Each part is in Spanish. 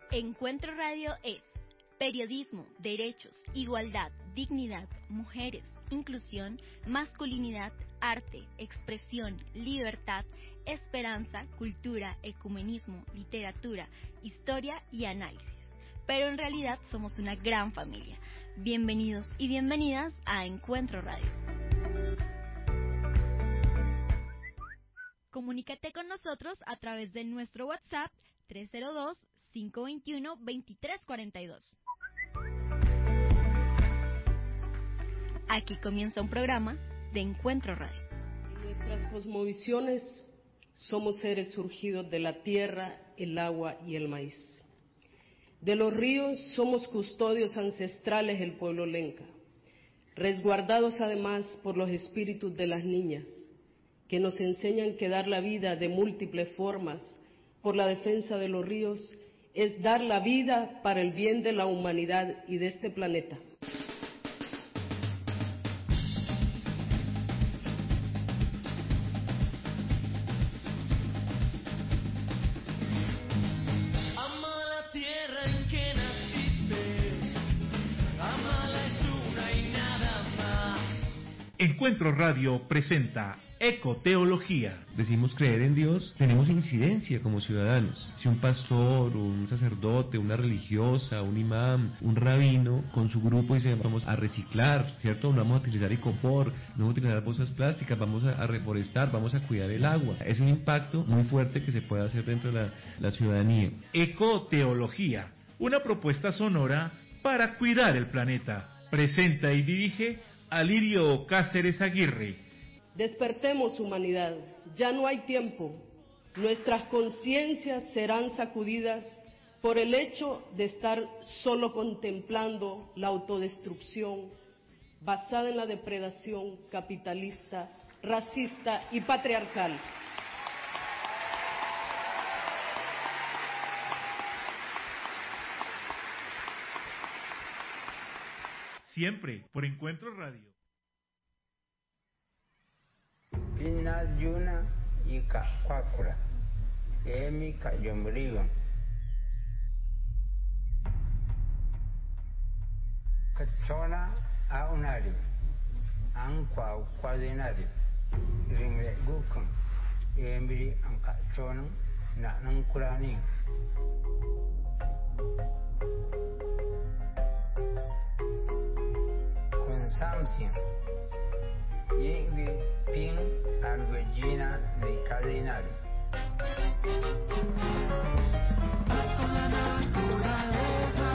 Encuentro Radio es periodismo, derechos, igualdad, dignidad, mujeres, inclusión, masculinidad, arte, expresión, libertad, esperanza, cultura, ecumenismo, literatura, historia y análisis. Pero en realidad somos una gran familia. Bienvenidos y bienvenidas a Encuentro Radio. Comunícate con nosotros a través de nuestro WhatsApp 302-521-2342. Aquí comienza un programa de Encuentro Radio. En nuestras cosmovisiones somos seres surgidos de la tierra, el agua y el maíz. De los ríos somos custodios ancestrales del pueblo lenca, resguardados además por los espíritus de las niñas, que nos enseñan que dar la vida de múltiples formas por la defensa de los ríos es dar la vida para el bien de la humanidad y de este planeta. Encuentro Radio presenta Ecoteología. Decimos creer en Dios, tenemos incidencia como ciudadanos. Si un pastor, un sacerdote, una religiosa, un imán, un rabino, con su grupo dice vamos a reciclar, ¿cierto? No vamos a utilizar icopor, no vamos a utilizar bolsas plásticas, vamos a reforestar, vamos a cuidar el agua. Es un impacto muy fuerte que se puede hacer dentro de la ciudadanía. Ecoteología, una propuesta sonora para cuidar el planeta. Presenta y dirige Alirio Cáceres Aguirre. Despertemos, humanidad, ya no hay tiempo. Nuestras conciencias serán sacudidas por el hecho de estar solo contemplando la autodestrucción basada en la depredación capitalista, racista y patriarcal. Siempre por Encuentro Radio. Pina Yuna y Kwakura, Emi Kayombrigo, Kachona Aunari, Ankwa Kwadinari, Ringre Gukun, Embri Ankachon, Nankurani. Consumption. Yengui Ping Arguegina de Cadinari. Vas con la naturaleza,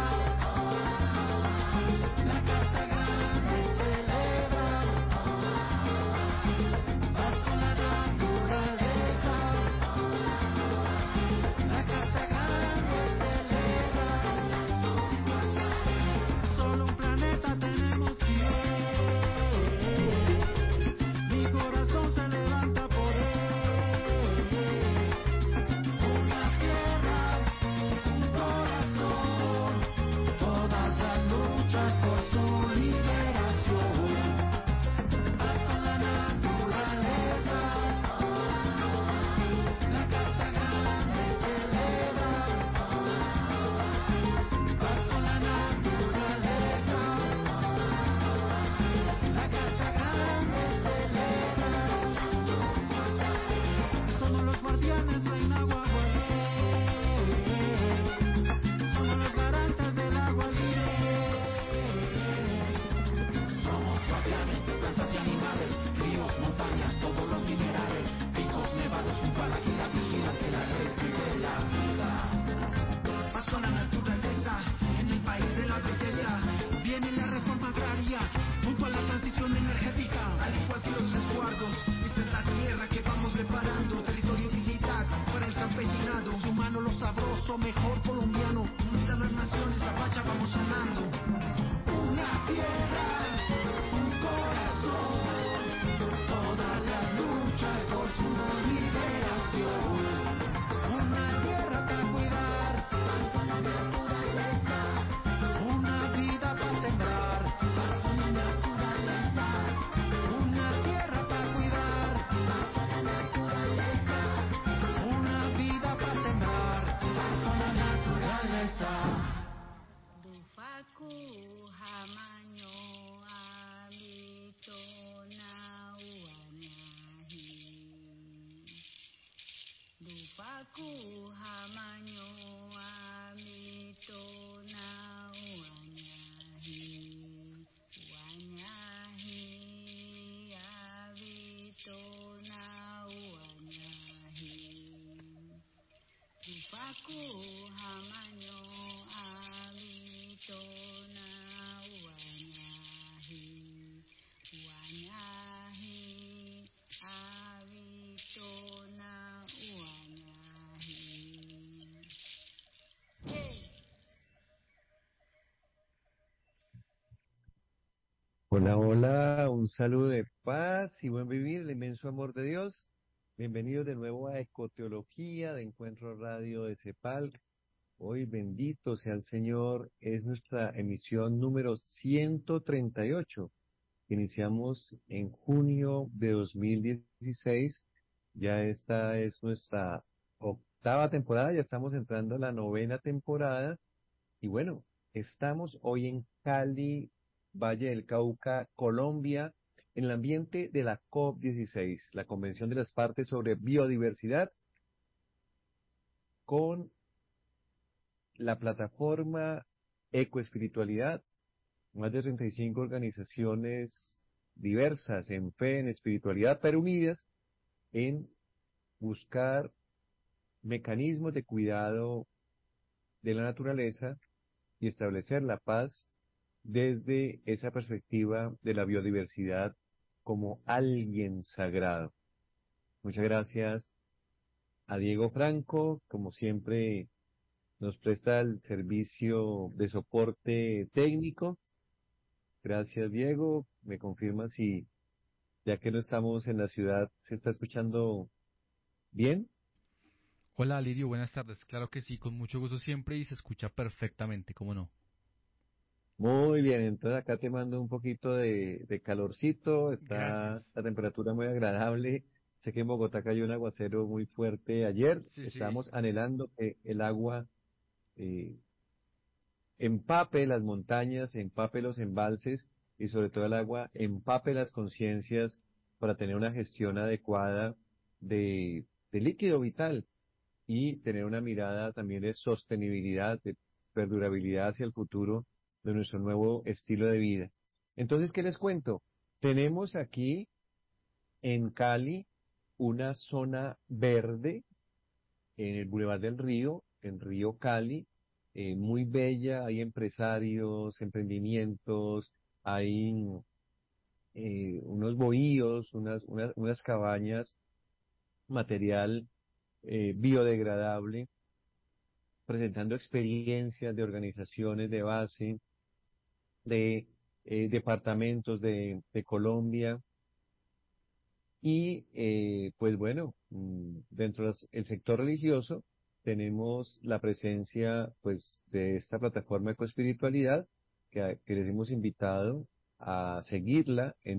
la casa grande celebra. Vas con la naturaleza, la casa grande celebra. Solo un planeta tenemos que se levanta por él, una hamanyo amito na wanyahi abito na wanyahi Rupaku hamanyo abito na wanyahi wanyahi abito na wanyahi Hey. Hola, hola, un saludo de paz y buen vivir, el inmenso amor de Dios. Bienvenidos de nuevo a Ecoteología de Encuentro Radio de CEPAL. Hoy bendito sea el Señor, es nuestra emisión número 138. Iniciamos en junio de 2016. Ya esta es nuestra octava temporada, ya estamos entrando a la novena temporada. Y bueno, estamos hoy en Cali, Valle del Cauca, Colombia, en el ambiente de la COP16, la Convención de las Partes sobre Biodiversidad, con la plataforma Ecoespiritualidad, más de 35 organizaciones diversas en fe, en espiritualidad, pero unidas en buscar mecanismos de cuidado de la naturaleza y establecer la paz desde esa perspectiva de la biodiversidad como alguien sagrado. Muchas gracias a Diego Franco, como siempre nos presta el servicio de soporte técnico. Gracias, Diego. Me confirma si, ya que no estamos en la ciudad, se está escuchando bien. Hola Lirio, buenas tardes. Claro que sí, con mucho gusto siempre y se escucha perfectamente, ¿cómo no? Muy bien, entonces acá te mando un poquito de calorcito, Gracias. está la temperatura muy agradable. Sé que en Bogotá cayó un aguacero muy fuerte ayer. Sí, sí. Estamos anhelando que el agua eh, empape las montañas, empape los embalses y sobre todo el agua empape las conciencias para tener una gestión adecuada de líquido vital y tener una mirada también de sostenibilidad, de perdurabilidad hacia el futuro de nuestro nuevo estilo de vida. Entonces, ¿qué les cuento? Tenemos aquí en Cali una zona verde en el Boulevard del Río, en Río Cali, muy bella, hay empresarios, emprendimientos, hay unos bohíos, unas cabañas, material biodegradable, presentando experiencias de organizaciones de base, de departamentos de Colombia. Y pues bueno, dentro del sector religioso tenemos la presencia pues de esta plataforma Ecoespiritualidad que les hemos invitado a seguirla en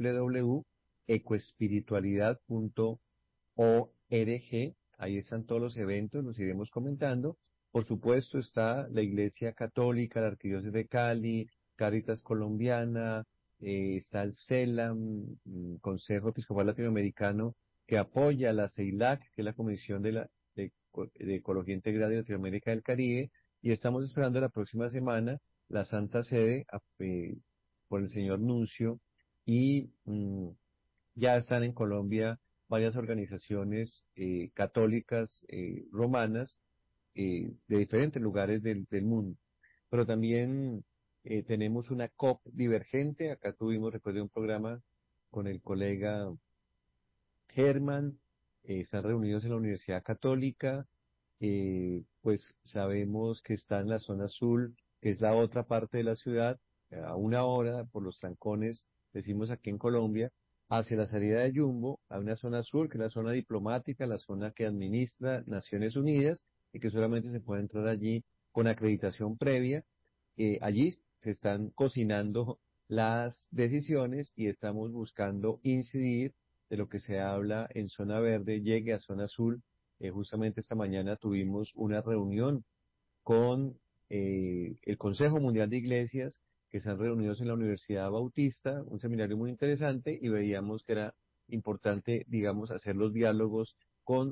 www.ecoespiritualidad.org. Ahí están todos los eventos, los iremos comentando. Por supuesto está la Iglesia Católica, la Arquidiócesis de Cali, Cáritas Colombiana, está el CELAM, Consejo Episcopal Latinoamericano, que apoya la CEILAC, que es la Comisión de Ecología Integral de Latinoamérica del Caribe, y estamos esperando la próxima semana la Santa Sede por el señor Nuncio, y ya están en Colombia varias organizaciones católicas romanas de diferentes lugares del mundo. Pero también tenemos una COP divergente. Acá tuvimos, recuerdo, un programa con el colega Germán. Están reunidos en la Universidad Católica. Pues sabemos que está en la zona azul, que es la otra parte de la ciudad, a una hora por los trancones, decimos aquí en Colombia, hacia la salida de Yumbo, a una zona sur, que es la zona diplomática, la zona que administra Naciones Unidas, y que solamente se puede entrar allí con acreditación previa. Allí se están cocinando las decisiones y estamos buscando incidir de lo que se habla en zona verde, llegue a zona azul. Justamente esta mañana tuvimos una reunión con el Consejo Mundial de Iglesias, que están reunidos en la Universidad Bautista, un seminario muy interesante, y veíamos que era importante, digamos, hacer los diálogos con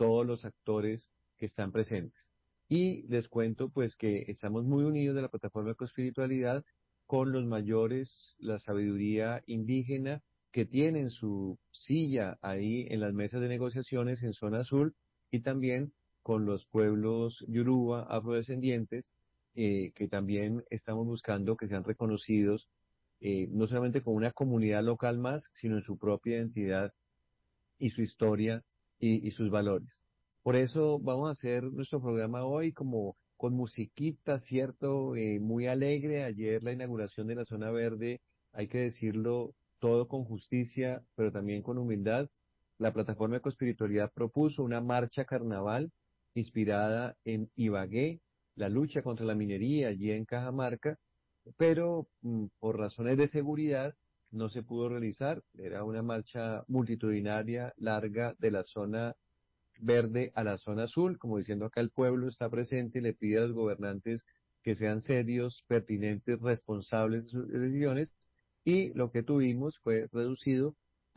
todos los actores que están presentes. Y les cuento pues que estamos muy unidos de la plataforma Ecoespiritualidad con los mayores, la sabiduría indígena que tienen su silla ahí en las mesas de negociaciones en Zona Azul, y también con los pueblos yoruba, afrodescendientes, que también estamos buscando que sean reconocidos, no solamente como una comunidad local más, sino en su propia identidad y su historia y sus valores. Por eso vamos a hacer nuestro programa hoy como con musiquita, ¿cierto? Muy alegre. Ayer la inauguración de la zona verde, hay que decirlo, todo con justicia, pero también con humildad. La plataforma Ecoespiritualidad propuso una marcha carnaval inspirada en Ibagué, la lucha contra la minería allí en Cajamarca, pero por razones de seguridad no se pudo realizar. Era una marcha multitudinaria, larga, de la zona verde a la zona azul, como diciendo acá el pueblo está presente y le pide a los gobernantes que sean serios, pertinentes, responsables de sus decisiones, y lo que tuvimos fue reducido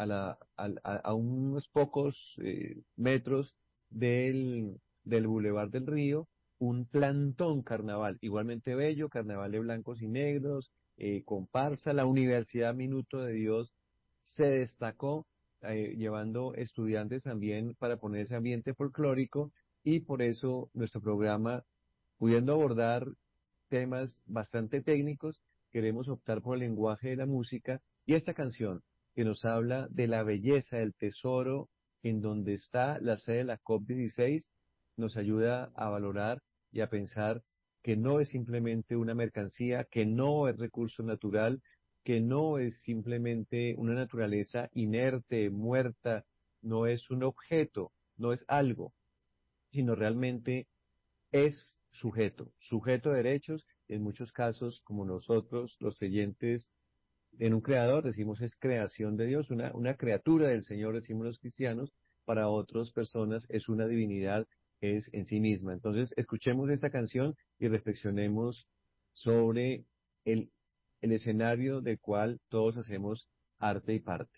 a unos pocos metros del Boulevard del Río, un plantón carnaval, igualmente bello, carnaval de blancos y negros, comparsa. La Universidad Minuto de Dios se destacó, llevando estudiantes también para poner ese ambiente folclórico, y por eso nuestro programa, pudiendo abordar temas bastante técnicos, queremos optar por el lenguaje de la música, y esta canción que nos habla de la belleza, del tesoro en donde está la sede de la COP16, nos ayuda a valorar y a pensar que no es simplemente una mercancía, que no es recurso natural, que no es simplemente una naturaleza inerte, muerta, no es un objeto, no es algo, sino realmente es sujeto, sujeto de derechos. En muchos casos, como nosotros, los creyentes en un creador, decimos es creación de Dios, una criatura del Señor, decimos los cristianos. Para otras personas es una divinidad, es en sí misma. Entonces, escuchemos esta canción y reflexionemos sobre el, el escenario del cual todos hacemos arte y parte.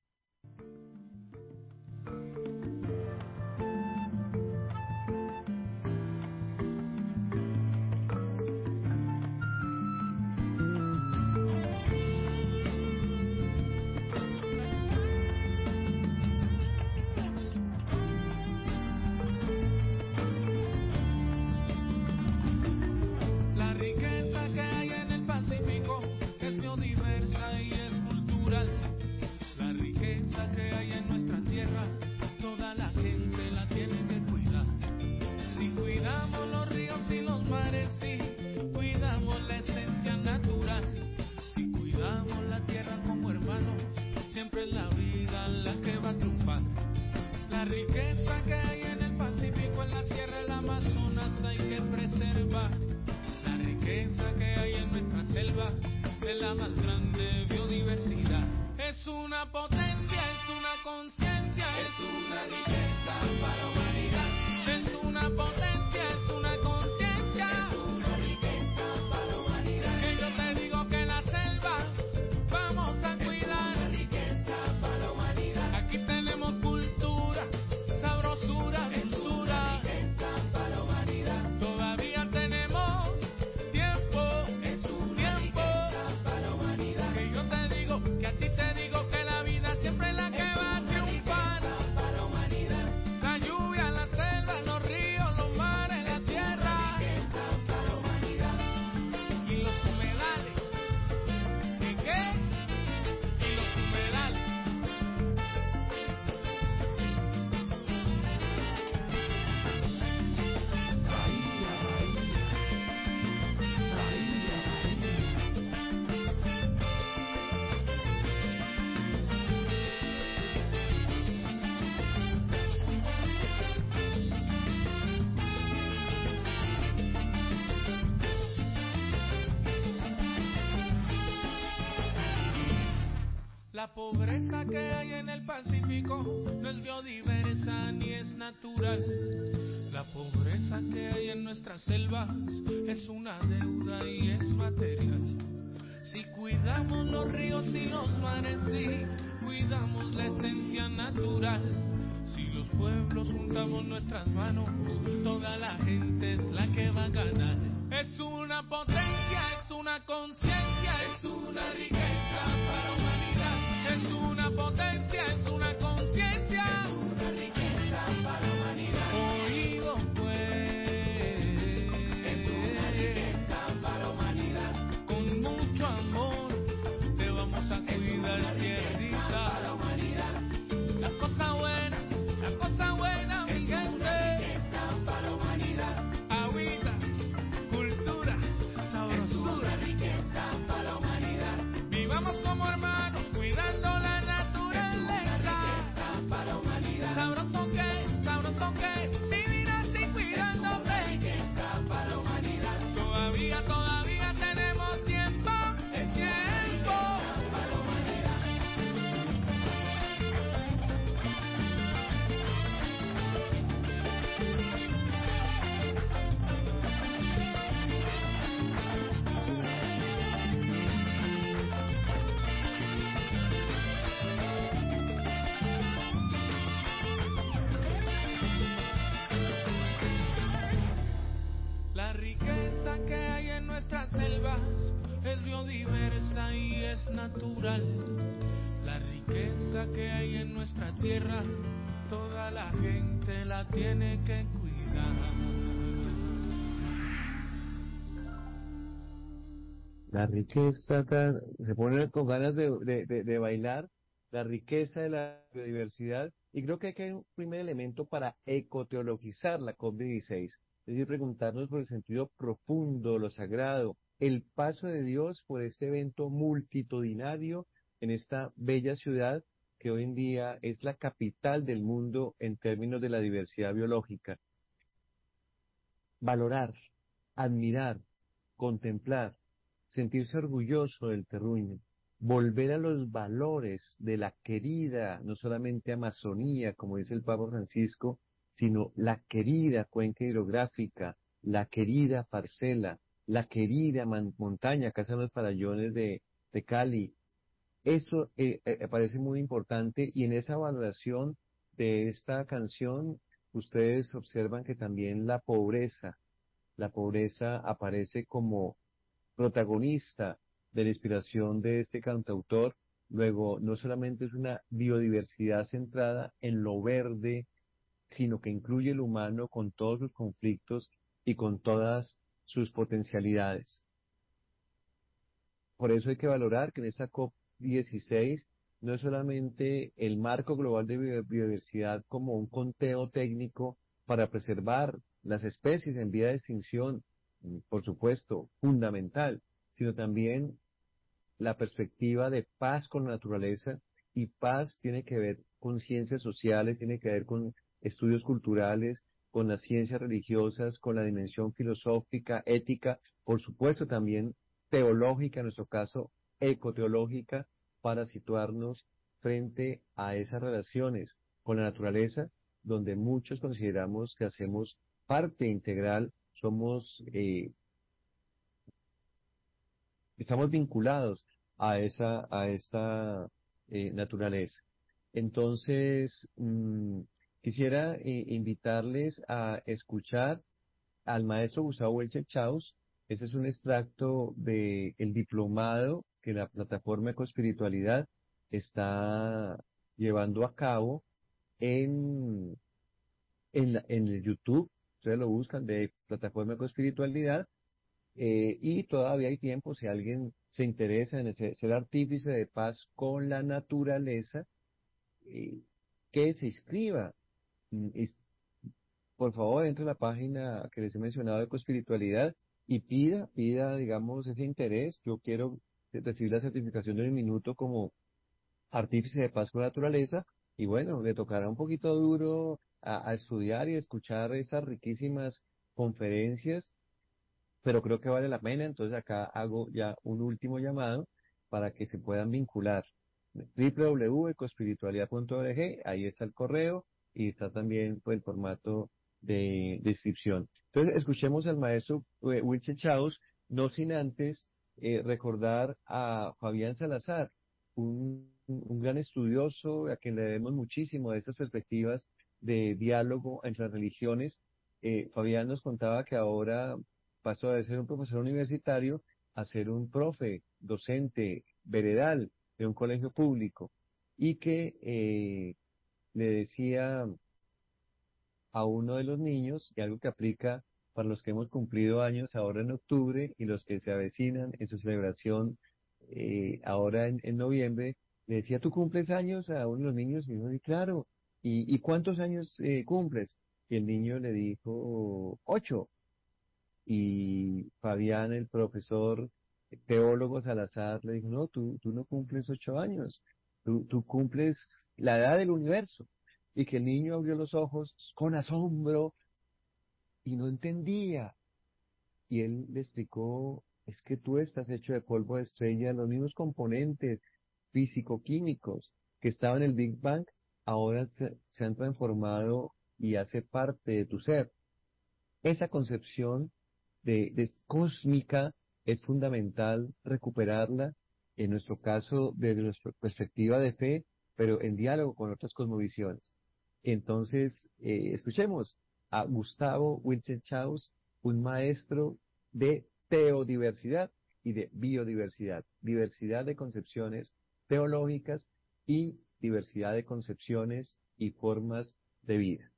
La riqueza que hay en el Pacífico es biodiversa y es cultural. La riqueza que hay en nuestra tierra, toda la gente la tiene que cuidar. Si cuidamos los ríos y los mares, si cuidamos la esencia natural, si cuidamos la tierra como hermanos, siempre es la vida la que va a triunfar. La riqueza que hay en el Pacífico, en la Sierra, el Amazonas, hay que preservar. La riqueza que hay en nuestras selvas es la más grande biodiversidad. Es una potencia, es una conciencia, es una riqueza para la humanidad. Es una potencia, es una conciencia, es una riqueza para la humanidad. Que yo te digo que la selva vamos a cuidar. Es una riqueza para la humanidad. Aquí tenemos cultura, sabrosura, dulzura. Es una riqueza para la humanidad. Todavía tenemos tiempo, es una riqueza para la humanidad. Que yo te digo, que a ti te digo que la vida siempre es la que va a triunfar. Para la humanidad. La lluvia, la selva, los ríos, los mares, la tierra. Riqueza para la humanidad. Y los humedales. ¿Y qué? Y los humedales. La pobreza que hay en el Pacífico no es biodiversa ni es natural. La pobreza que hay en nuestras selvas es una deuda y es material. Si cuidamos los ríos y los mares, si cuidamos la esencia natural, si los pueblos juntos juntamos nuestras manos, toda la gente es la que va a ganar. Es una potencia, es una conciencia, es una riqueza para la humanidad. Es una potencia, es una conciencia, es una riqueza para la humanidad. Oído pues, es una riqueza para la humanidad. Con mucho amor te vamos a cuidar, tierrita. Para la humanidad. La cosa buena, mi gente. Es una riqueza para la humanidad. Agüita, cultura, sabrosura. Es una riqueza para la humanidad. Vivamos como hermanos, cuidando la naturaleza. Es una riqueza para la humanidad. Sabroso que es, vivir así cuidándote. Es una riqueza para la humanidad. Todavía tenemos tiempo, es tiempo. Para la humanidad. La riqueza que hay en nuestras selvas es biodiversa y es natural. La riqueza que hay en nuestra tierra, toda la gente la tiene que cuidar. La riqueza, se ponen con ganas de bailar, la riqueza de la biodiversidad, y creo que aquí hay un primer elemento para ecoteologizar la COP16, es decir, preguntarnos por el sentido profundo, lo sagrado, el paso de Dios por este evento multitudinario en esta bella ciudad que hoy en día es la capital del mundo en términos de la diversidad biológica. Valorar, admirar, contemplar, sentirse orgulloso del terruño, volver a los valores de la querida, no solamente Amazonía, como dice el Papa Francisco, sino la querida cuenca hidrográfica, la querida parcela, la querida montaña, acá están los farallones de Cali. Eso parece muy importante y en esa valoración de esta canción, ustedes observan que también la pobreza aparece como protagonista de la inspiración de este cantautor. Luego, no solamente es una biodiversidad centrada en lo verde, sino que incluye el humano con todos sus conflictos y con todas sus potencialidades. Por eso hay que valorar que en esta COP16 no es solamente el marco global de biodiversidad como un conteo técnico para preservar las especies en vía de extinción, por supuesto, fundamental, sino también la perspectiva de paz con la naturaleza, y paz tiene que ver con ciencias sociales, tiene que ver con estudios culturales, con las ciencias religiosas, con la dimensión filosófica, ética, por supuesto también teológica, en nuestro caso ecoteológica, para situarnos frente a esas relaciones con la naturaleza, donde muchos consideramos que hacemos parte integral, estamos vinculados a esta naturaleza. Entonces, quisiera invitarles a escuchar al maestro Gustavo Welcher Chaus. Ese es un extracto del diplomado que la plataforma Ecoespiritualidad está llevando a cabo en, en el YouTube. Ustedes lo buscan de plataforma Ecoespiritualidad. Y todavía hay tiempo, si alguien se interesa en ser artífice de paz con la naturaleza, que se inscriba. Y, por favor, entre a la página que les he mencionado de Ecoespiritualidad y pida, digamos, ese interés. Yo quiero recibir la certificación de un minuto como artífice de paz con la naturaleza, y bueno, le tocará un poquito duro a estudiar y escuchar esas riquísimas conferencias, pero creo que vale la pena. Entonces acá hago ya un último llamado para que se puedan vincular. www.ecoespiritualidad.org, ahí está el correo y está también pues, el formato de inscripción. Entonces escuchemos al maestro Wilche Chaus, no sin antes recordar a Fabián Salazar, un gran estudioso a quien le debemos muchísimo de estas perspectivas de diálogo entre religiones. Fabián nos contaba que ahora pasó de ser un profesor universitario a ser un profe, docente, veredal de un colegio público, y que le decía a uno de los niños, y algo que aplica para los que hemos cumplido años ahora en octubre y los que se avecinan en su celebración ahora en noviembre, le decía, ¿tú cumples años a uno de los niños? Y dijo, "Sí, claro. ¿Y cuántos años cumples? Y el niño le dijo, 8. Y Fabián, el profesor teólogo Salazar, le dijo, no, tú no cumples 8 años, tú cumples la edad del universo. Y que el niño abrió los ojos con asombro y no entendía. Y él le explicó, es que tú estás hecho de polvo de estrella, los mismos componentes físico-químicos que estaban en el Big Bang, ahora se han transformado y hace parte de tu ser. Esa concepción de cósmica es fundamental recuperarla, en nuestro caso desde nuestra perspectiva de fe, pero en diálogo con otras cosmovisiones. Entonces, escuchemos a Gustavo Wilchenchaus, un maestro de teodiversidad y de biodiversidad, diversidad de concepciones teológicas y diversidad de concepciones y formas de vida.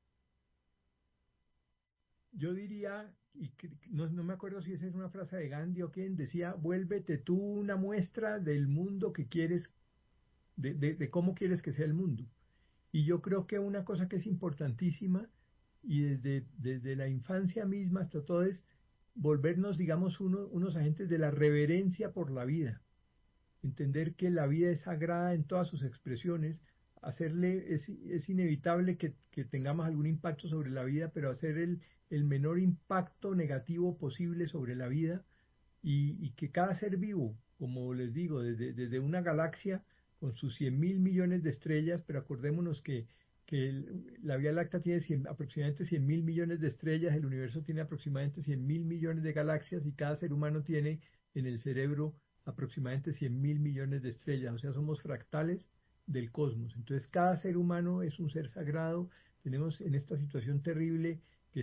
Yo diría, no me acuerdo si esa es una frase de Gandhi o quién, decía, vuélvete tú una muestra del mundo que quieres, de cómo quieres que sea el mundo. Y yo creo que una cosa que es importantísima, y desde la infancia misma hasta todo, es volvernos, digamos, unos agentes de la reverencia por la vida. Entender que la vida es sagrada en todas sus expresiones, es inevitable que tengamos algún impacto sobre la vida, pero hacer el menor impacto negativo posible sobre la vida, y que cada ser vivo, como les digo, desde una galaxia con sus 100.000 millones de estrellas, pero acordémonos que la Vía Láctea tiene aproximadamente 100.000 millones de estrellas, el universo tiene aproximadamente 100.000 millones de galaxias, y cada ser humano tiene en el cerebro aproximadamente 100.000 millones de estrellas, o sea, somos fractales del cosmos. Entonces, cada ser humano es un ser sagrado. Tenemos en esta situación terrible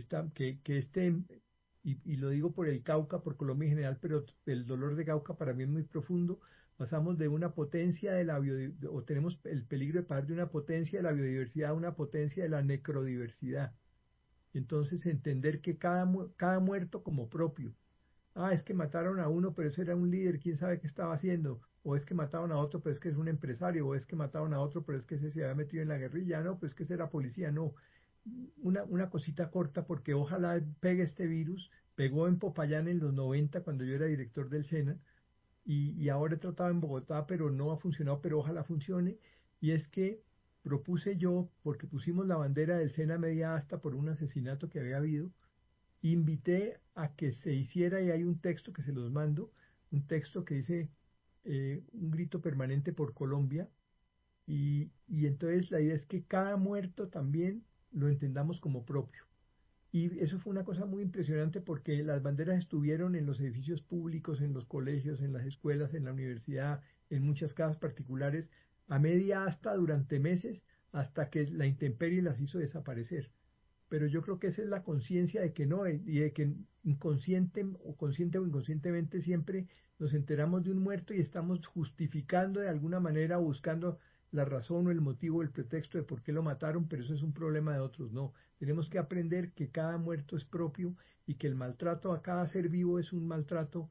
y lo digo por el Cauca, por Colombia en general, pero el dolor de Cauca para mí es muy profundo. Pasamos de una potencia de la biodiversidad, o tenemos el peligro de pasar de una potencia de la biodiversidad a una potencia de la necrodiversidad. Entonces, entender que cada muerto como propio. Ah, es que mataron a uno, pero ese era un líder, quién sabe qué estaba haciendo. O es que mataron a otro, pero es que es un empresario. O es que mataron a otro, pero es que ese se había metido en la guerrilla. No, pues que ese era policía. No. Una cosita corta, porque ojalá pegue este virus. Pegó en Popayán en los 90 cuando yo era director del SENA. Y ahora he tratado en Bogotá, pero no ha funcionado, pero ojalá funcione. Y es que propuse yo, porque pusimos la bandera del SENA media asta por un asesinato que había habido, invité a que se hiciera, y hay un texto que se los mando, un texto que dice un grito permanente por Colombia, y entonces la idea es que cada muerto también lo entendamos como propio. Y eso fue una cosa muy impresionante, porque las banderas estuvieron en los edificios públicos, en los colegios, en las escuelas, en la universidad, en muchas casas particulares, a media asta durante meses, hasta que la intemperie las hizo desaparecer. Pero yo creo que esa es la conciencia de que no, y de que consciente o inconscientemente siempre nos enteramos de un muerto y estamos justificando de alguna manera, buscando la razón o el motivo, el pretexto de por qué lo mataron, pero eso es un problema de otros. No, tenemos que aprender que cada muerto es propio, y que el maltrato a cada ser vivo es un maltrato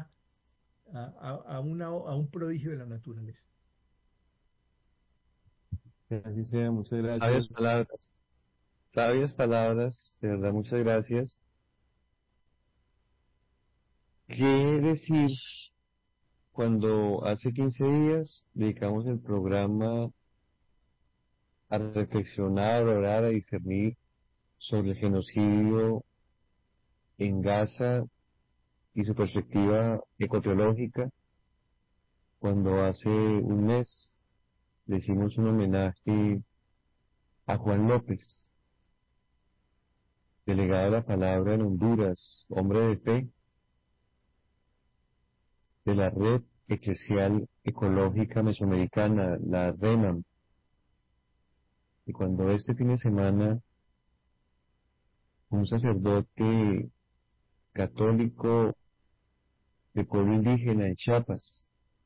a un prodigio de la naturaleza. Que así sea, muchas gracias. Sabias palabras, de verdad, muchas gracias. ¿Qué decir cuando hace 15 días dedicamos el programa a reflexionar, a orar, a discernir sobre el genocidio en Gaza y su perspectiva ecoteológica? Cuando hace un mes le hicimos un homenaje a Juan López, delegado de la palabra en Honduras, hombre de fe de la Red Eclesial Ecológica Mesoamericana, la RENAM, Y cuando este fin de semana un sacerdote católico de pueblo indígena en Chiapas,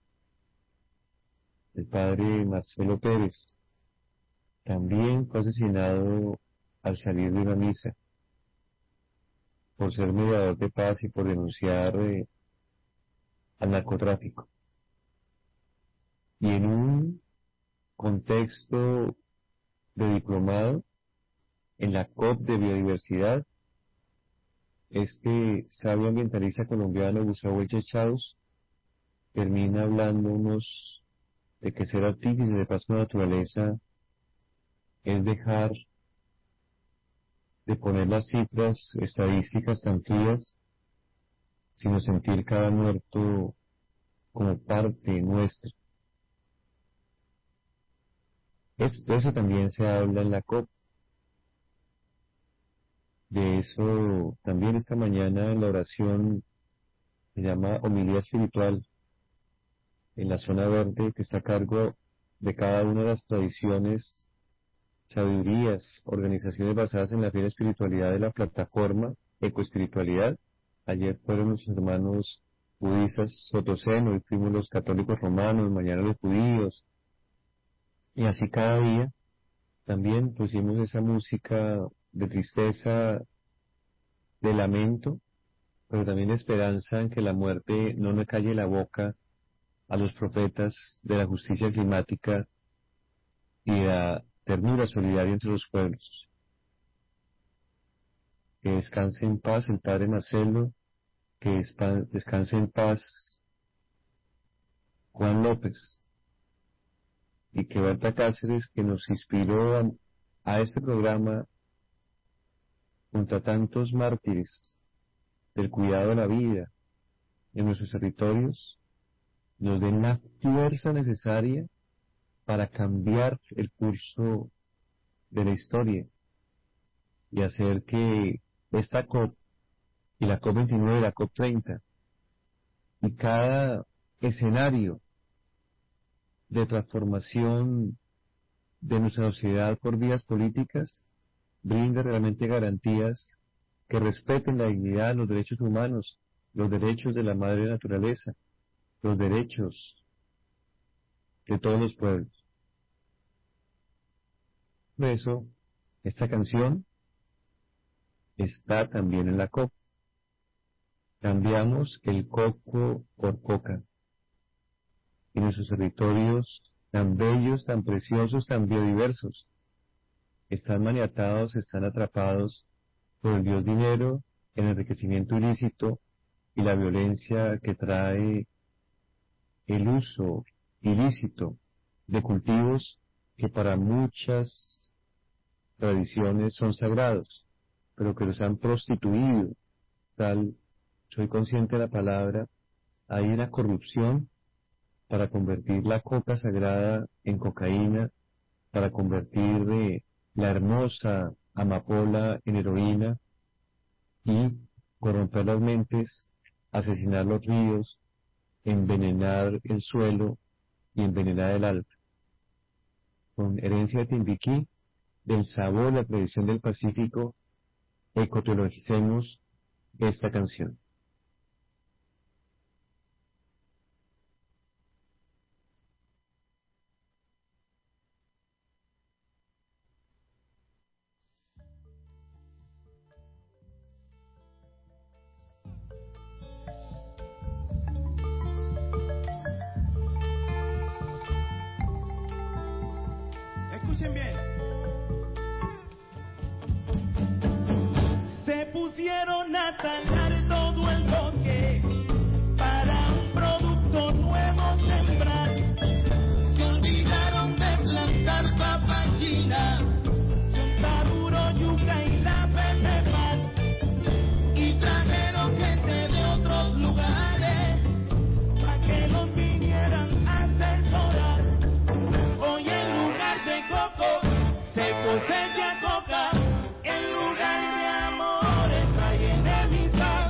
el padre Marcelo Pérez, también fue asesinado al salir de una misa por ser mediador de paz y por denunciar al narcotráfico. Y en un contexto de diplomado, en la COP de Biodiversidad, este sabio ambientalista colombiano Gustavo Echachados termina hablándonos de que ser artífice de paz con la naturaleza es dejar de poner las cifras estadísticas tan frías, sino sentir cada muerto como parte nuestra. De eso también se habla en la COP. De eso también esta mañana en la oración se llama homilía espiritual en la zona verde, que está a cargo de cada una de las tradiciones, sabidurías, organizaciones basadas en la fe y la espiritualidad de la plataforma Ecoespiritualidad. Ayer fueron los hermanos budistas Sotoceno, hoy fuimos los católicos romanos, mañana los judíos, y así cada día también pusimos esa música de tristeza, de lamento, pero también de esperanza en que la muerte no le calle la boca a los profetas de la justicia climática y de la ternura solidaria entre los pueblos. Que descanse en paz el padre Marcelo, que descanse en paz Juan López, y que Berta Cáceres, que nos inspiró a este programa junto a tantos mártires del cuidado de la vida en nuestros territorios, nos den la fuerza necesaria para cambiar el curso de la historia y hacer que esta COP y la COP29 y la COP30 y cada escenario de transformación de nuestra sociedad por vías políticas brinde realmente garantías que respeten la dignidad, los derechos humanos, los derechos de la madre naturaleza, los derechos de todos los pueblos. Por eso, esta canción está también en la COP. Cambiamos el coco por coca. Y nuestros territorios tan bellos, tan preciosos, tan biodiversos, están maniatados, están atrapados por el dios dinero, el enriquecimiento ilícito y la violencia que trae el uso ilícito de cultivos que para muchas tradiciones son sagrados, pero que los han prostituido. Soy consciente de la palabra, hay una corrupción para convertir la coca sagrada en cocaína, para convertir la hermosa amapola en heroína y corromper las mentes, asesinar los ríos, envenenar el suelo y envenenar el alma. Con herencia de Timbiquí, del sabor, la tradición del Pacífico, ecoteologicemos esta canción. Escuchen bien. Se pusieron a talar todo el bosque para un producto nuevo sembrar. Se olvidaron de plantar papa china, chontaduro, yuca y la pepepas. Y trajeron gente de otros lugares para que los vinieran a asesorar. Hoy en lugar de coco se cosecha coca, en lugar de amores hay enemistad.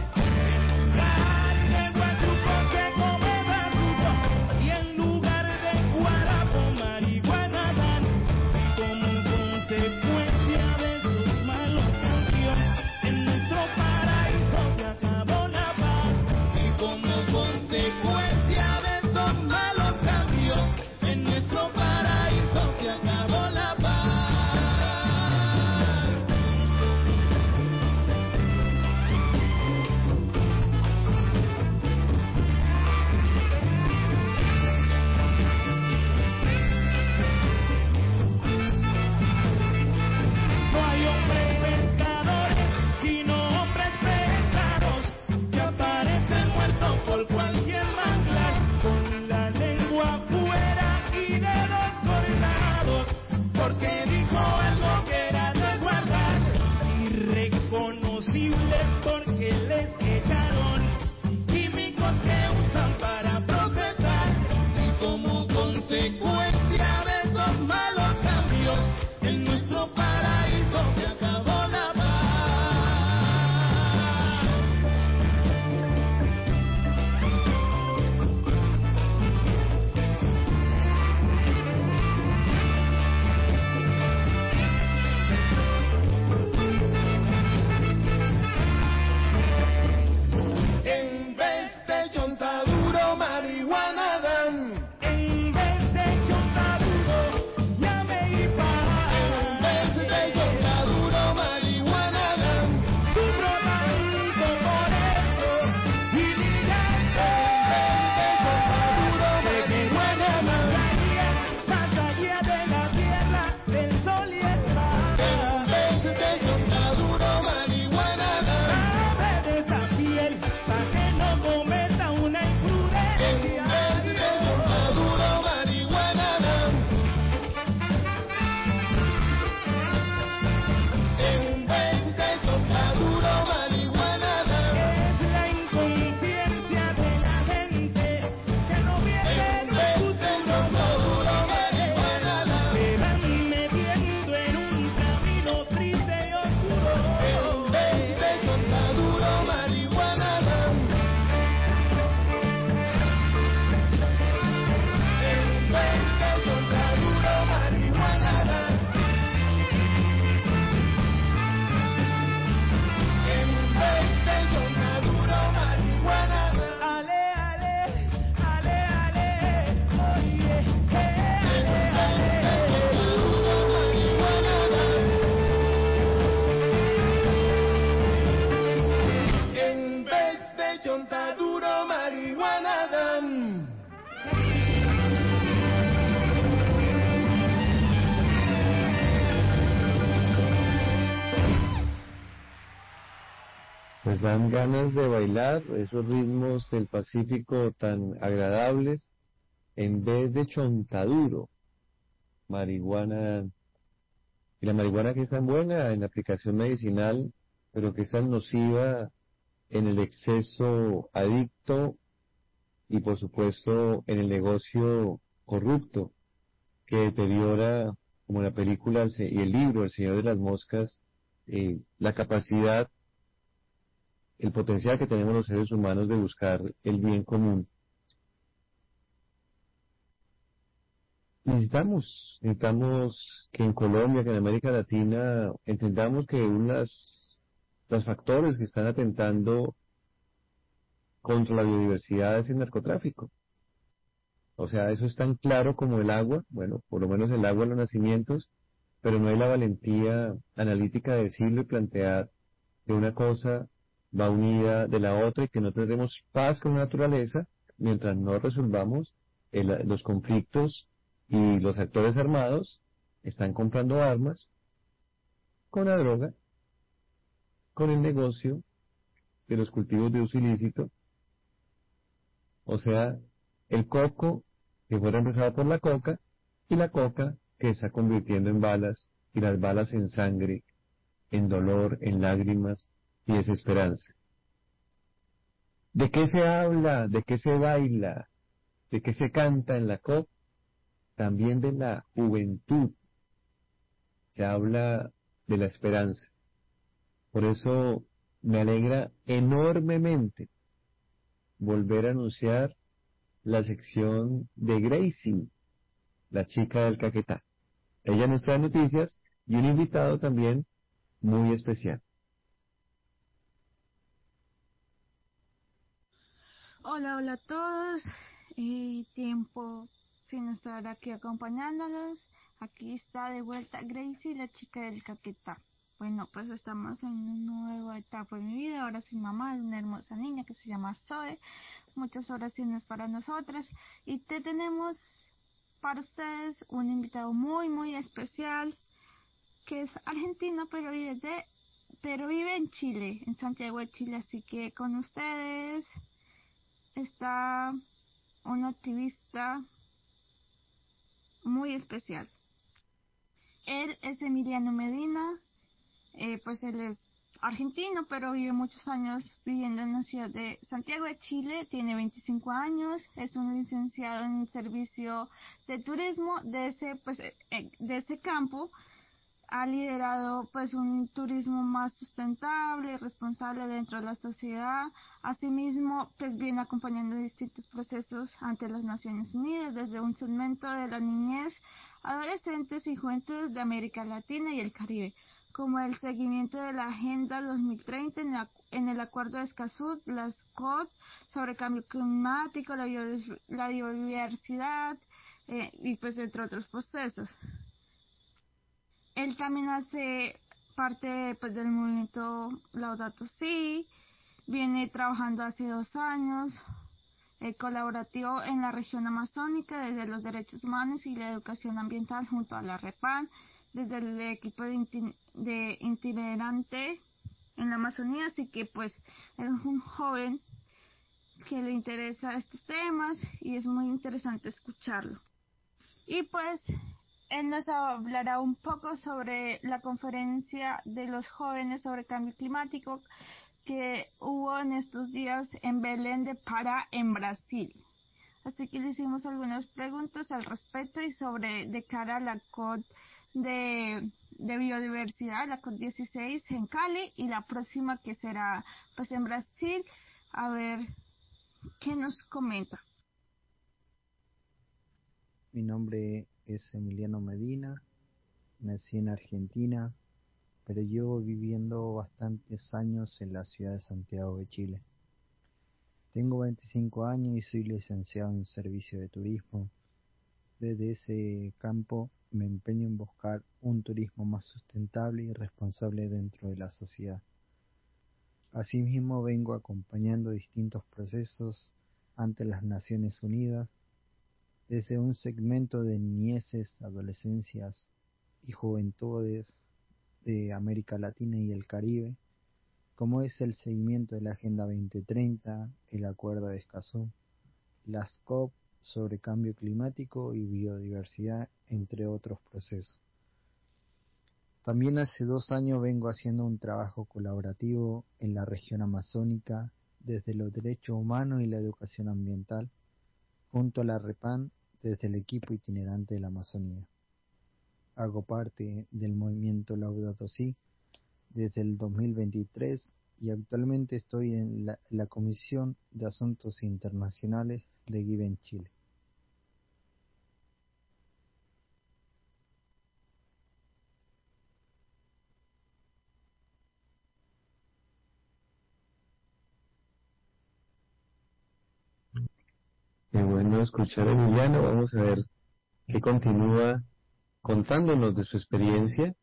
reconocibles porque les echaron químicos que usan para procesar. Y como consecuencia de esos malos cambios, en nuestro paraíso se acabó la paz. En vez de chontaduro, marihuana dan. En vez de chontaduro, llame y paz. En vez de chontaduro, marihuana dan. Sufro tanto por eso y ligando. En vez de chontaduro, marihuana dan. Más allá de la tierra, del sol y el mar. En vez de chontaduro, marihuana dan. Abre de esa piel pa' que no cometa una imprudencia. En vez de chontaduro, marihuana dan. En vez de chontaduro, marihuana dan. Es la inconsciencia de la gente que no viene en vez de chontaduro, marihuana dan. Se van metiendo en un camino triste y oscuro. En vez de chontaduro, marihuana dan. En vez de chontaduro, marihuana dan. En vez de chontaduro, marihuana dan. Ale, ale, ale, ale, oye, ale, ale. En vez de chontaduro, marihuana dan. Pues dan ganas de bailar esos ritmos del Pacífico tan agradables. En vez de chontaduro, marihuana. Y la marihuana que es tan buena en la aplicación medicinal, pero que es tan nociva en el exceso adicto y por supuesto en el negocio corrupto que deteriora, como la película y el libro El Señor de las Moscas, la capacidad, el potencial que tenemos los seres humanos de buscar el bien común. Necesitamos que en Colombia, que en América Latina, entendamos que los factores que están atentando contra la biodiversidad es el narcotráfico. O sea, eso es tan claro como el agua, bueno, por lo menos el agua en los nacimientos, pero no hay la valentía analítica de decirlo y plantear que una cosa va unida de la otra y que no tendremos paz con la naturaleza mientras no resolvamos los conflictos y los actores armados están comprando armas con la droga, con el negocio de los cultivos de uso ilícito. O sea, el coco que fue reemplazado por la coca y la coca que se está convirtiendo en balas y las balas en sangre, en dolor, en lágrimas y desesperanza. ¿De qué se habla? ¿De qué se baila? ¿De qué se canta en la COP? También de la juventud. Se habla de la esperanza. Por eso me alegra enormemente volver a anunciar la sección de Gracie, la chica del Caquetá. Ella nos trae noticias y un invitado también muy especial. Hola, hola a todos. Tiempo sin estar aquí acompañándolos. Aquí está de vuelta Gracie, la chica del Caquetá. Bueno, pues estamos en una nueva etapa de mi vida. Ahora soy mamá de una hermosa niña que se llama Zoe. Muchas oraciones para nosotras. Y tenemos para ustedes un invitado muy, muy especial, que es argentino, pero vive en Chile, en Santiago de Chile. Así que con ustedes está un activista muy especial. Él es Emiliano Medina, pues él es argentino, pero vive muchos años viviendo en la ciudad de Santiago de Chile. Tiene 25 años, es un licenciado en servicio de turismo de ese campo. Ha liderado pues un turismo más sustentable y responsable dentro de la sociedad. Asimismo, pues viene acompañando distintos procesos ante las Naciones Unidas desde un segmento de la niñez, adolescentes y juventud de América Latina y el Caribe, como el seguimiento de la Agenda 2030 en el Acuerdo de Escazú, las COP sobre cambio climático, la biodiversidad y pues entre otros procesos. Él también hace parte pues del movimiento Laudato Si, viene trabajando hace 2 años, colaborativo en la región amazónica desde los derechos humanos y la educación ambiental junto a la REPAN, desde el equipo de itinerante en la Amazonía, así que pues es un joven que le interesa estos temas y es muy interesante escucharlo. Y pues él nos hablará un poco sobre la conferencia de los jóvenes sobre cambio climático que hubo en estos días en Belém de Pará, en Brasil. Así que le hicimos algunas preguntas al respecto y sobre de cara a la COP de biodiversidad, la COP 16 en Cali y la próxima que será pues en Brasil. A ver qué nos comenta. Mi nombre es Emiliano Medina, nací en Argentina, pero llevo viviendo bastantes años en la ciudad de Santiago de Chile. Tengo 25 años y soy licenciado en servicio de turismo. Desde ese campo me empeño en buscar un turismo más sustentable y responsable dentro de la sociedad. Asimismo, vengo acompañando distintos procesos ante las Naciones Unidas, desde un segmento de niñeces, adolescencias y juventudes de América Latina y el Caribe, como es el seguimiento de la Agenda 2030, el Acuerdo de Escazú, las COP sobre cambio climático y biodiversidad, entre otros procesos. También hace 2 años vengo haciendo un trabajo colaborativo en la región amazónica desde los derechos humanos y la educación ambiental, junto a la REPAN desde el equipo itinerante de la Amazonía. Hago parte del movimiento Laudato Si desde el 2023 y actualmente estoy en la Comisión de Asuntos Internacionales de Given Chile. Qué bueno escuchar a Emiliano. Vamos a ver qué continúa contándonos de su experiencia.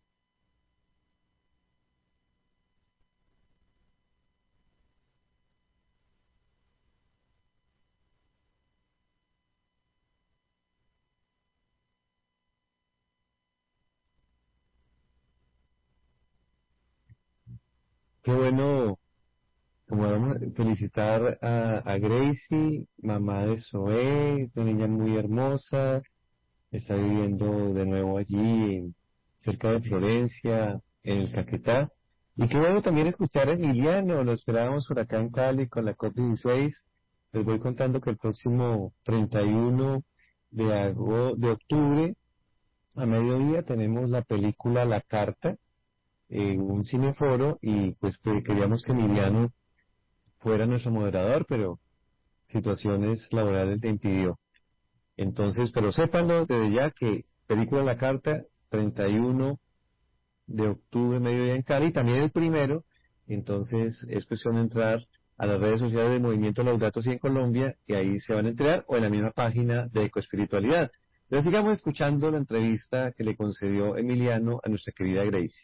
Qué bueno, como vamos a felicitar a Gracie, mamá de Zoe, es una niña muy hermosa, está viviendo de nuevo allí cerca de Florencia, en el Caquetá. Y qué bueno también escuchar a Emiliano, lo esperábamos por acá en Cali con la COP16. Les voy contando que el próximo 31 de octubre, a mediodía, tenemos la película La Carta en un cineforo y pues queríamos que Emiliano fuera nuestro moderador, pero situaciones laborales le impidió. Entonces, pero sépanlo desde ya que película La Carta, 31 de octubre, mediodía en Cali, también el primero. Entonces es cuestión de entrar a las redes sociales del Movimiento Laudato Si en Colombia y ahí se van a enterar, o en la misma página de Ecoespiritualidad. Entonces sigamos escuchando la entrevista que le concedió Emiliano a nuestra querida Gracie.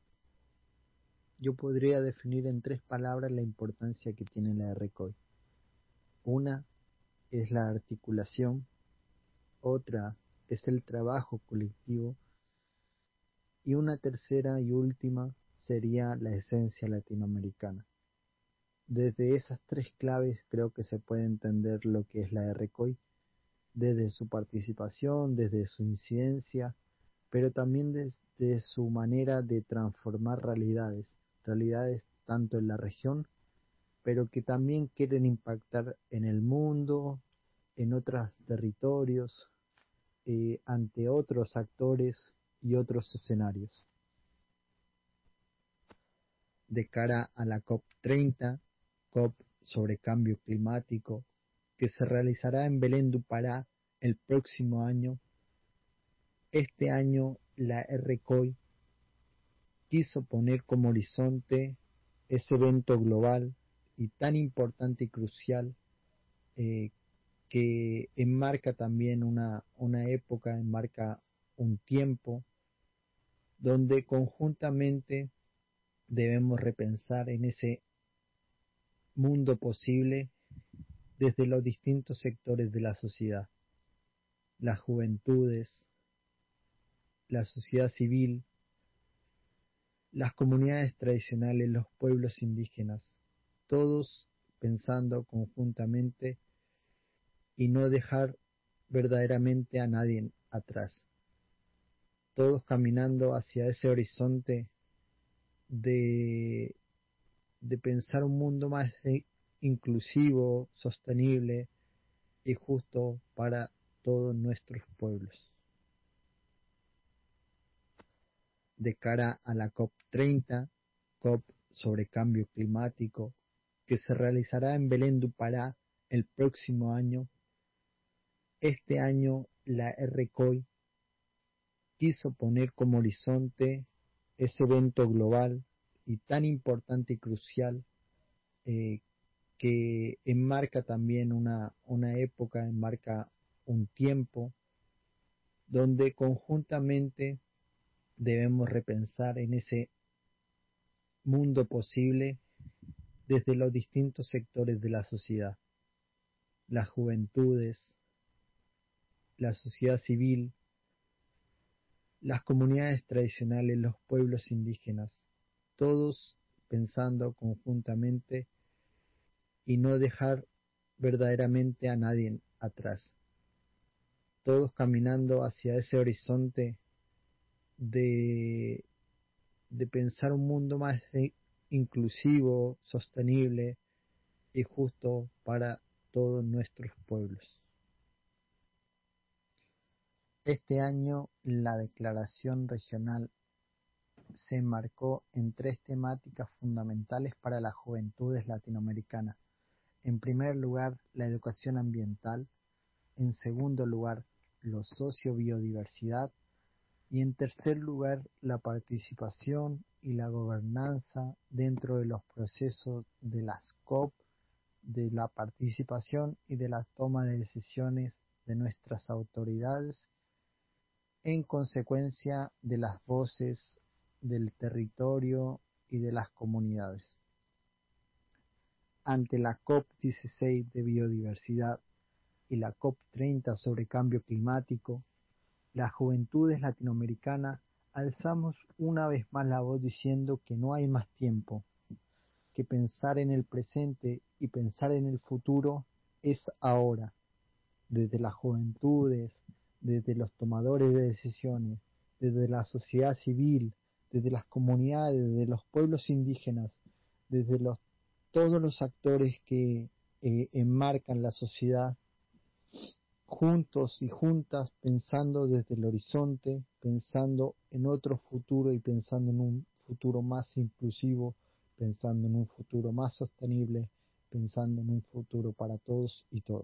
Yo podría definir en 3 palabras la importancia que tiene la RCOI. Una es la articulación, otra es el trabajo colectivo y una tercera y última sería la esencia latinoamericana. Desde esas 3 claves creo que se puede entender lo que es la RCOI, desde su participación, desde su incidencia, pero también desde su manera de transformar realidades, realidades tanto en la región, pero que también quieren impactar en el mundo, en otros territorios, ante otros actores y otros escenarios. De cara a la COP30, COP sobre cambio climático, que se realizará en Belén do Pará el próximo año, este año la RCOI quiso poner como horizonte ese evento global y tan importante y crucial que enmarca también una época, enmarca un tiempo donde conjuntamente debemos repensar en ese mundo posible desde los distintos sectores de la sociedad, las juventudes, la sociedad civil, las comunidades tradicionales, los pueblos indígenas, todos pensando conjuntamente y no dejar verdaderamente a nadie atrás, todos caminando hacia ese horizonte de pensar un mundo más inclusivo, sostenible y justo para todos nuestros pueblos. De cara a la COP30, COP sobre cambio climático, que se realizará en Belén do Pará el próximo año, este año la RCOI quiso poner como horizonte ese evento global y tan importante y crucial que enmarca también una época, enmarca un tiempo donde conjuntamente debemos repensar en ese mundo posible desde los distintos sectores de la sociedad, las juventudes, la sociedad civil, las comunidades tradicionales, los pueblos indígenas, todos pensando conjuntamente y no dejar verdaderamente a nadie atrás, todos caminando hacia ese horizonte de pensar un mundo más inclusivo, sostenible y justo para todos nuestros pueblos. Este año la Declaración Regional se enmarcó en 3 temáticas fundamentales para las juventudes latinoamericanas. En primer lugar, la educación ambiental, en segundo lugar, la sociobiodiversidad y en tercer lugar, la participación y la gobernanza dentro de los procesos de las COP, de la participación y de la toma de decisiones de nuestras autoridades en consecuencia de las voces del territorio y de las comunidades. Ante la COP16 de biodiversidad y la COP30 sobre cambio climático, las juventudes latinoamericanas alzamos una vez más la voz diciendo que no hay más tiempo, que pensar en el presente y pensar en el futuro es ahora, desde las juventudes, desde los tomadores de decisiones, desde la sociedad civil, desde las comunidades, desde los pueblos indígenas, desde todos los actores que enmarcan la sociedad, juntos y juntas, pensando desde el horizonte, pensando en otro futuro y pensando en un futuro más inclusivo, pensando en un futuro más sostenible, pensando en un futuro para todos y todas.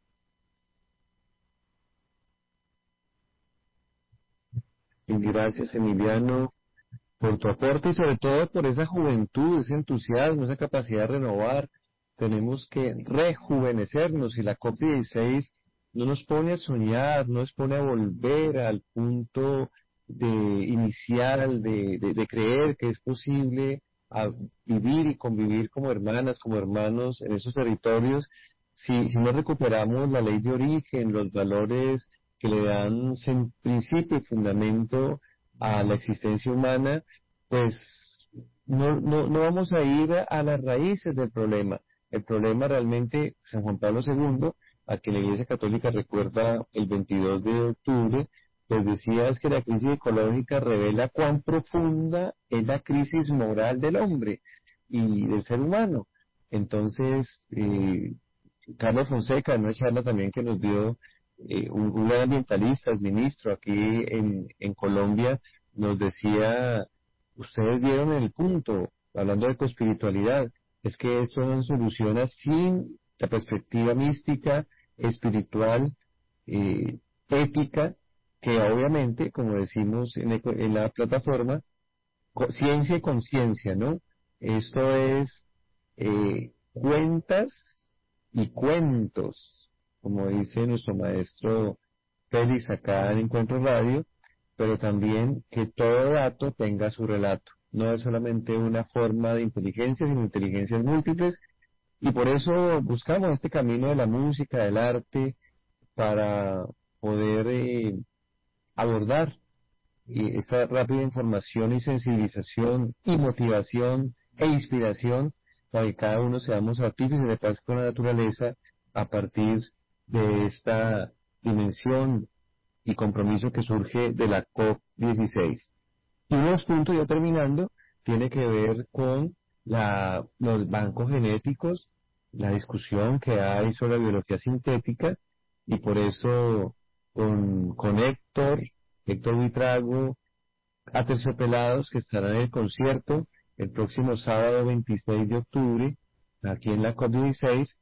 Gracias, Emiliano, por tu aporte y sobre todo por esa juventud, ese entusiasmo, esa capacidad de renovar. Tenemos que rejuvenecernos y la COP16 no nos pone a soñar, no nos pone a volver al punto inicial de creer que es posible vivir y convivir como hermanas, como hermanos en esos territorios, si no recuperamos la ley de origen, los valores que le dan principio y fundamento a la existencia humana, pues no vamos a ir a las raíces del problema. El problema realmente, San Juan Pablo II, a quien la Iglesia Católica recuerda el 22 de octubre, pues decías que la crisis ecológica revela cuán profunda es la crisis moral del hombre y del ser humano. Entonces, Carlos Fonseca, en una charla también que nos dio un gran ambientalista, es ministro aquí en Colombia, nos decía, ustedes dieron el punto, hablando de coespiritualidad, es que esto no se soluciona sin la perspectiva mística, espiritual, ética, que obviamente, como decimos en la plataforma, ciencia y conciencia, ¿no? Esto es cuentas y cuentos, como dice nuestro maestro Félix acá en Encuentro Radio, pero también que todo dato tenga su relato. No es solamente una forma de inteligencia, sino inteligencias múltiples, y por eso buscamos este camino de la música, del arte, para poder abordar esta rápida información y sensibilización y motivación e inspiración para que cada uno seamos artífices de paz con la naturaleza a partir de esta dimensión y compromiso que surge de la COP16. Y uno de los puntos, ya terminando, tiene que ver con los bancos genéticos, la discusión que hay sobre la biología sintética, y por eso con Héctor Buitrago, Aterciopelados, que estarán en el concierto el próximo sábado 26 de octubre, aquí en la COP16,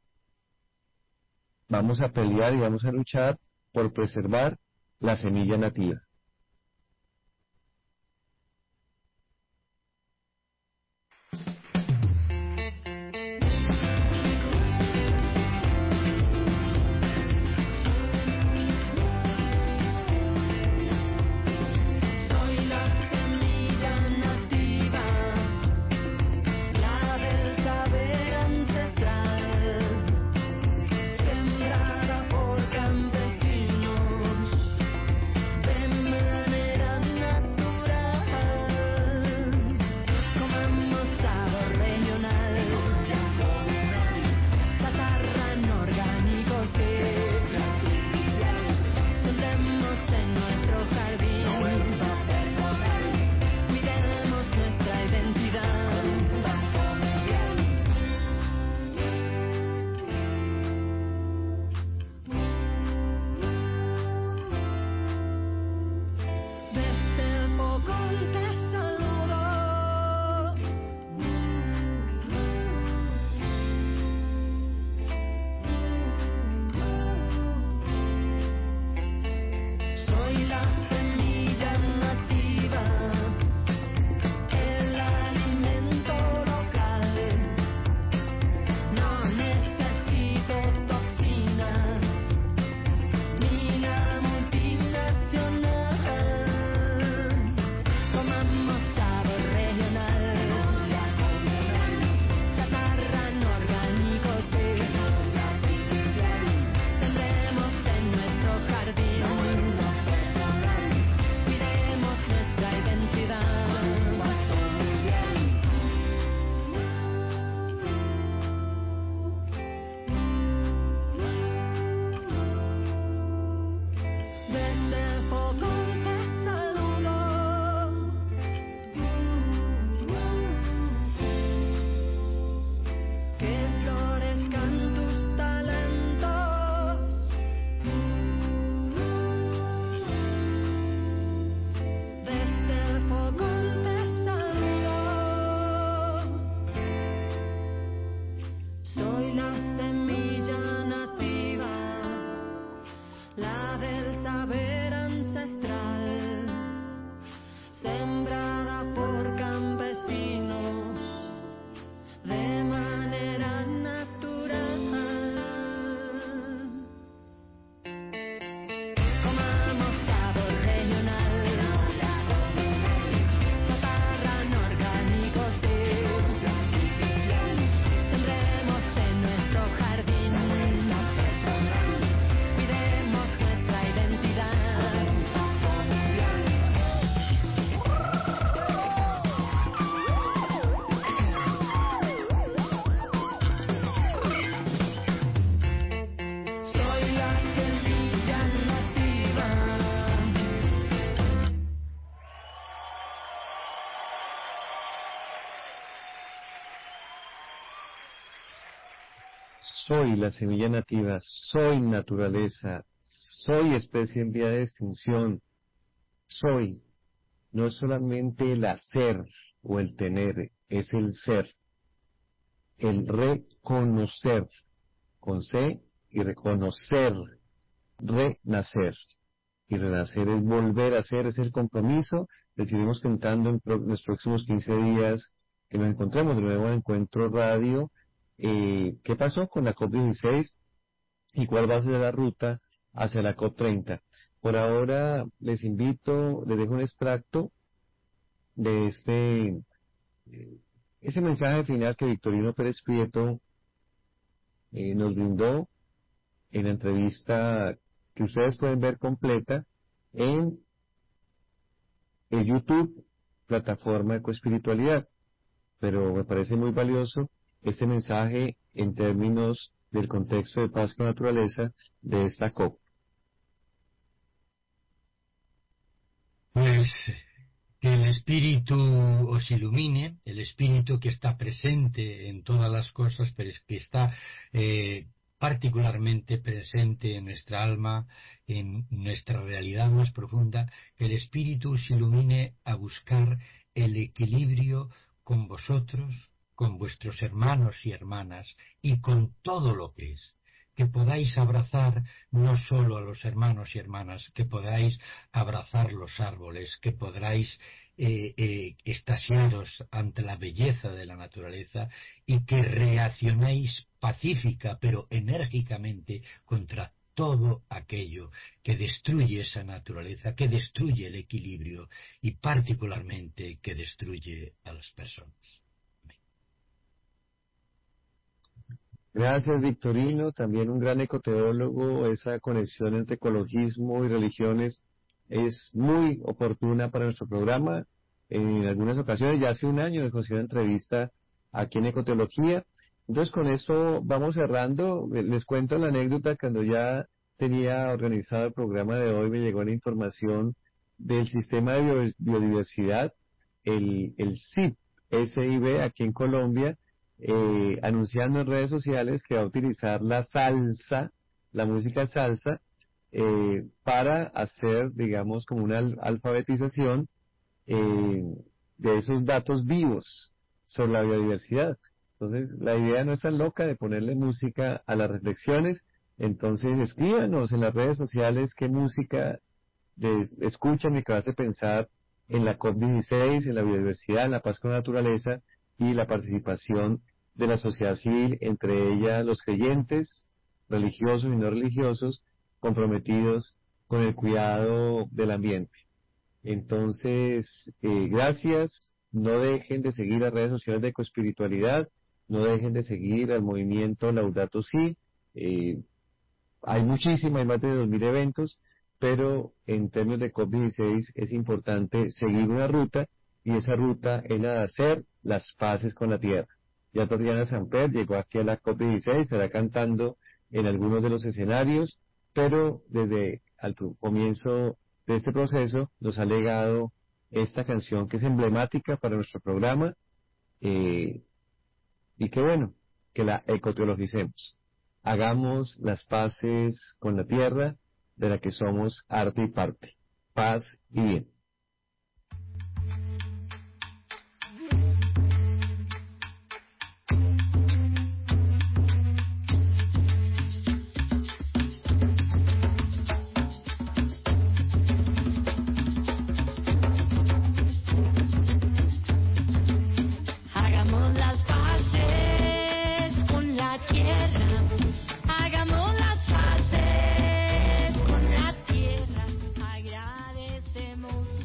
vamos a pelear y vamos a luchar por preservar la semilla nativa. Sembremos en nuestro jardín. soy la semilla nativa, soy naturaleza, soy especie en vía de extinción, soy. No es solamente el hacer o el tener, es el ser, el reconocer, con C, y reconocer, renacer. Y renacer es volver a ser, es el compromiso. Les iremos contando en los próximos 15 días que nos encontremos de nuevo en Encuentro Radio, qué pasó con la COP16 y cuál va a ser la ruta hacia la COP30. Por ahora les invito, les dejo un extracto de ese mensaje final que Victorino Pérez Prieto nos brindó en la entrevista que ustedes pueden ver completa en el YouTube, plataforma Ecoespiritualidad. Pero me parece muy valioso este mensaje en términos del contexto de paz con naturaleza de esta COP. Pues que el Espíritu os ilumine, el Espíritu que está presente en todas las cosas, pero es que está particularmente presente en nuestra alma, en nuestra realidad más profunda, que el Espíritu os ilumine a buscar el equilibrio con vosotros, con vuestros hermanos y hermanas, y con todo lo que es. Que podáis abrazar no solo a los hermanos y hermanas, que podáis abrazar los árboles, que podáis extasiaros ante la belleza de la naturaleza y que reaccionéis pacífica pero enérgicamente contra todo aquello que destruye esa naturaleza, que destruye el equilibrio y particularmente que destruye a las personas. Gracias, Victorino, también un gran ecoteólogo. Esa conexión entre ecologismo y religiones es muy oportuna para nuestro programa. En algunas ocasiones, ya hace un año, nos consiguió una entrevista aquí en Ecoteología. Entonces, con esto vamos cerrando. Les cuento la anécdota. Cuando ya tenía organizado el programa de hoy, me llegó la información del sistema de biodiversidad, el SIB, aquí en Colombia, anunciando en redes sociales que va a utilizar la salsa, la música salsa, para hacer, digamos, como una alfabetización de esos datos vivos sobre la biodiversidad. Entonces, la idea no es tan loca de ponerle música a las reflexiones. Entonces, escríbanos en las redes sociales qué música les escuchan y que hace pensar en la COP16, en la biodiversidad, en la paz con la naturaleza y la participación de la sociedad civil, entre ellas los creyentes, religiosos y no religiosos, comprometidos con el cuidado del ambiente. Entonces, gracias. No dejen de seguir las redes sociales de Ecoespiritualidad, no dejen de seguir al movimiento Laudato Si. Hay muchísimas, hay más de 2000 eventos, pero en términos de COP16 es importante seguir una ruta, y esa ruta es la de hacer las paces con la tierra. Ya Tatiana Samper llegó aquí a la COP16, estará cantando en algunos de los escenarios, pero desde el comienzo de este proceso nos ha legado esta canción que es emblemática para nuestro programa, y que bueno, que la ecoteologicemos. Hagamos las paces con la tierra, de la que somos arte y parte. Paz y bien. Agradecemos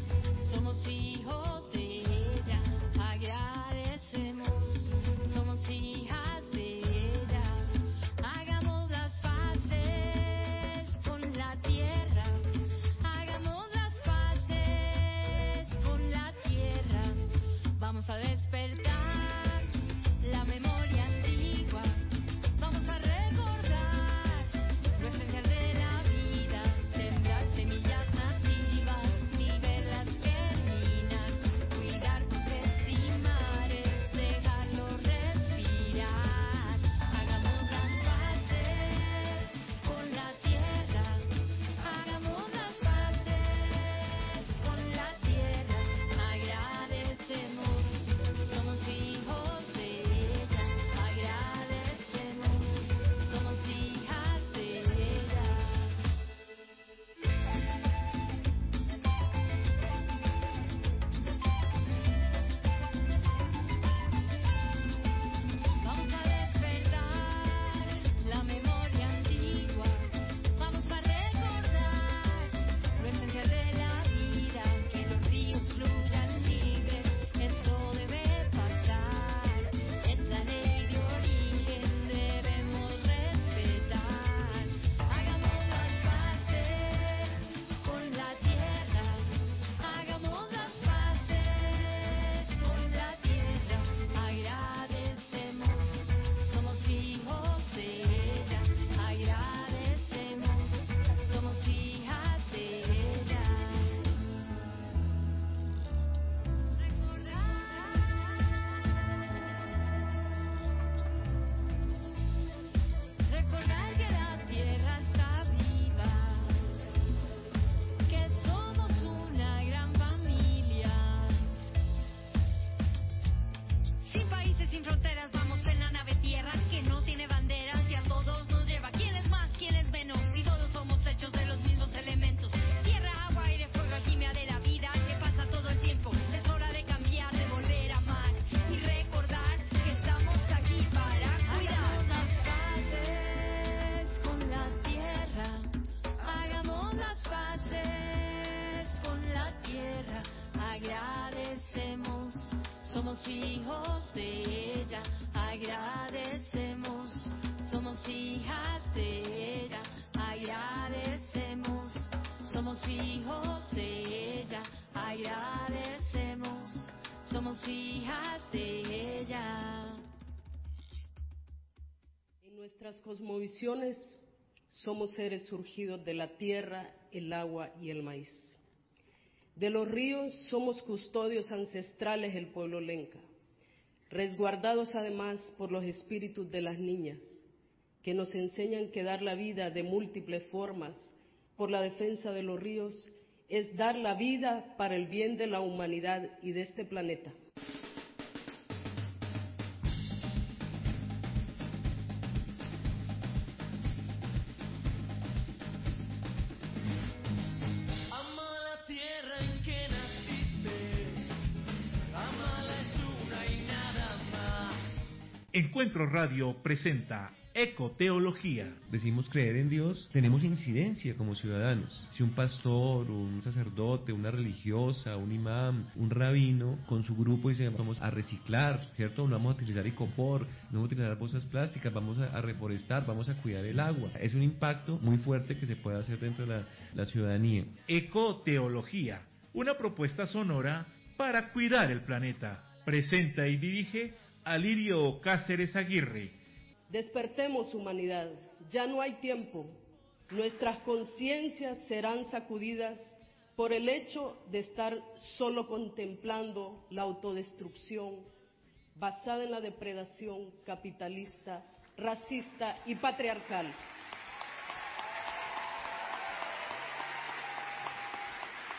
Somos hijos de ella, agradecemos. Somos hijas de ella, agradecemos. Somos hijos de ella, agradecemos. Somos hijas de ella. En nuestras cosmovisiones somos seres surgidos de la tierra, el agua y el maíz. De los ríos somos custodios ancestrales del pueblo lenca, resguardados además por los espíritus de las niñas, que nos enseñan que dar la vida de múltiples formas por la defensa de los ríos es dar la vida para el bien de la humanidad y de este planeta. Encuentro Radio presenta Ecoteología. Decimos creer en Dios, tenemos incidencia como ciudadanos. Si un pastor, un sacerdote, una religiosa, un imán, un rabino, con su grupo dice vamos a reciclar, ¿cierto? No vamos a utilizar icopor, no vamos a utilizar bolsas plásticas, vamos a reforestar, vamos a cuidar el agua. Es un impacto muy fuerte que se puede hacer dentro de la ciudadanía. Ecoteología, una propuesta sonora para cuidar el planeta. Presenta y dirige Alirio Cáceres Aguirre. Despertemos, humanidad, ya no hay tiempo. Nuestras conciencias serán sacudidas por el hecho de estar solo contemplando la autodestrucción basada en la depredación capitalista, racista y patriarcal.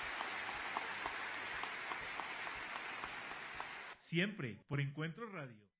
Siempre por Encuentro Radio.